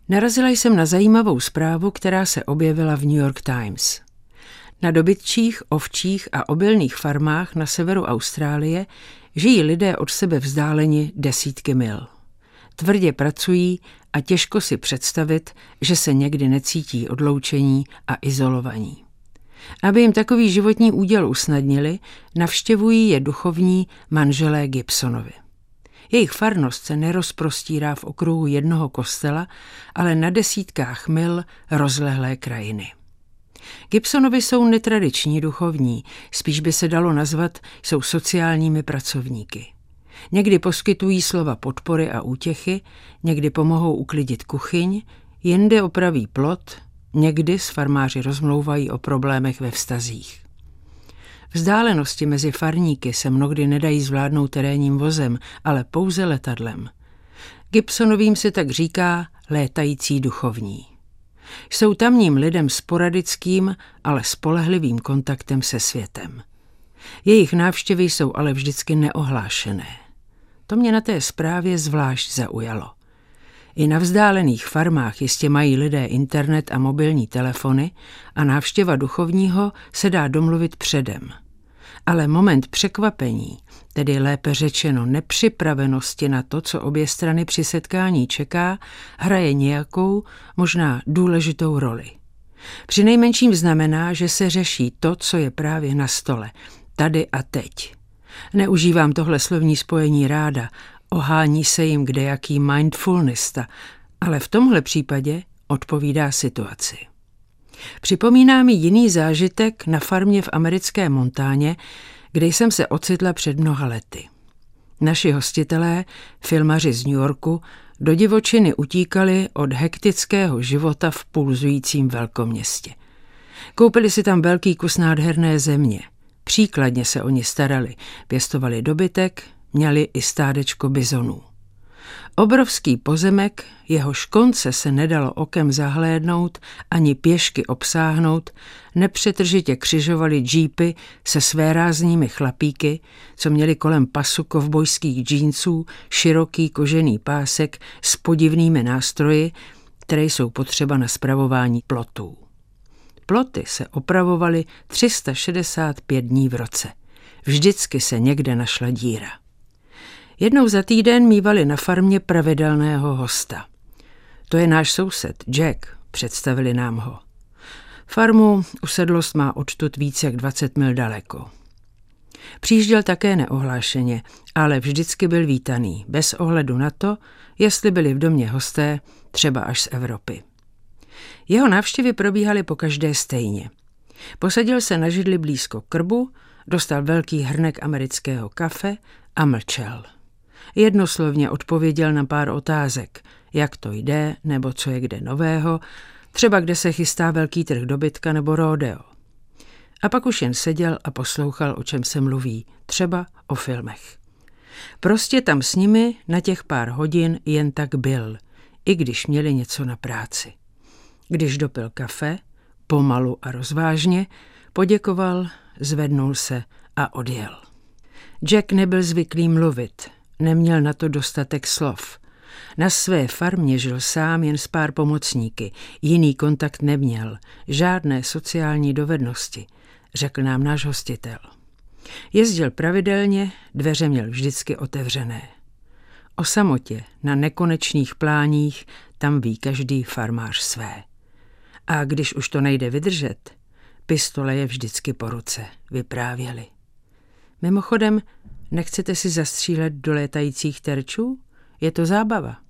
Narazila jsem na zajímavou zprávu, která se objevila v New York Times. Na dobytčích, ovčích a obilných farmách na severu Austrálie žijí lidé od sebe vzdáleni desítky mil. Tvrdě pracují a těžko si představit, že se někdy necítí odloučení a izolovaní. Aby jim takový životní úděl usnadnili, navštěvují je duchovní manželé Gibsonovi. Jejich farnost se nerozprostírá v okruhu jednoho kostela, ale na desítkách mil rozlehlé krajiny. Gibsonovi jsou netradiční duchovní, spíš by se dalo nazvat, jsou sociálními pracovníky. Někdy poskytují slova podpory a útěchy, někdy pomohou uklidit kuchyň, jinde opraví plot, někdy s farmáři rozmlouvají o problémech ve vztazích. Vzdálenosti mezi farníky se mnohdy nedají zvládnout terénním vozem, ale pouze letadlem. Gibsonovým se tak říká létající duchovní. Jsou tamním lidem sporadickým, ale spolehlivým kontaktem se světem. Jejich návštěvy jsou ale vždycky neohlášené. To mě na té zprávě zvlášť zaujalo. I na vzdálených farmách jistě mají lidé internet a mobilní telefony a návštěva duchovního se dá domluvit předem. Ale moment překvapení, tedy lépe řečeno nepřipravenosti na to, co obě strany při setkání čeká, hraje nějakou, možná důležitou roli. Přinejmenším znamená, že se řeší to, co je právě na stole, tady a teď. Neužívám tohle slovní spojení ráda, ohání se jim kdejaký mindfulnista, ale v tomhle případě odpovídá situaci. Připomíná mi jiný zážitek na farmě v americké Montáně, kde jsem se ocitla před mnoha lety. Naši hostitelé, filmaři z New Yorku, do divočiny utíkali od hektického života v pulzujícím velkoměstě. Koupili si tam velký kus nádherné země. Příkladně se o ně starali, pěstovali dobytek, měli i stádečko bizonů. Obrovský pozemek, jehož konce se nedalo okem zahlédnout ani pěšky obsáhnout, nepřetržitě křižovali džípy se svéráznými chlapíky, co měli kolem pasu kovbojských džínsů široký kožený pásek s podivnými nástroji, které jsou potřeba na spravování plotů. Ploty se opravovaly 365 dní v roce. Vždycky se někde našla díra. Jednou za týden mívali na farmě pravidelného hosta. To je náš soused, Jack, představili nám ho. Farmu usedlost má odtud víc jak 20 mil daleko. Přijížděl také neohlášeně, ale vždycky byl vítaný, bez ohledu na to, jestli byli v domě hosté, třeba až z Evropy. Jeho návštěvy probíhaly pokaždé stejně. Posadil se na židli blízko krbu, dostal velký hrnek amerického kafe a mlčel. Jednoslovně odpověděl na pár otázek, jak to jde, nebo co je kde nového, třeba kde se chystá velký trh dobytka nebo rodeo. A pak už jen seděl a poslouchal, o čem se mluví, třeba o filmech. Prostě tam s nimi na těch pár hodin jen tak byl, i když měli něco na práci. Když dopil kafe, pomalu a rozvážně, poděkoval, zvednul se a odjel. Jack nebyl zvyklý mluvit, neměl na to dostatek slov. Na své farmě žil sám jen s pár pomocníky, jiný kontakt neměl, žádné sociální dovednosti, řekl nám náš hostitel. Jezdil pravidelně, dveře měl vždycky otevřené. O samotě na nekonečných pláních tam ví každý farmář své. A když už to nejde vydržet, pistole je vždycky po ruce, vyprávěli. Mimochodem, nechcete si zastřílet do létajících terčů? Je to zábava.